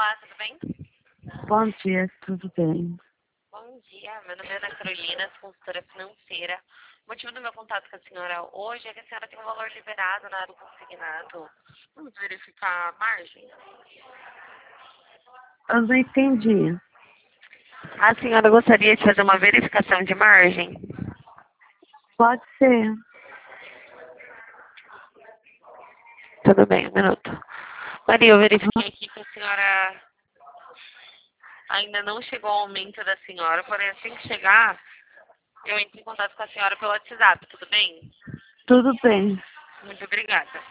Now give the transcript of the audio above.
Olá, tudo bem? Bom dia, tudo bem? Bom dia, meu nome é Ana Carolina, sou consultora financeira. O motivo do meu contato com a senhora hoje é que a senhora tem um valor liberado na área do consignado. Vamos verificar a margem? Eu não entendi. A senhora gostaria de fazer uma verificação de margem? Pode ser. Tudo bem, um minuto. Maria, eu verifiquei aqui que a senhora ainda não chegou ao aumento da senhora, porém assim que chegar, eu entro em contato com a senhora pelo WhatsApp, tudo bem? Tudo bem. Muito obrigada.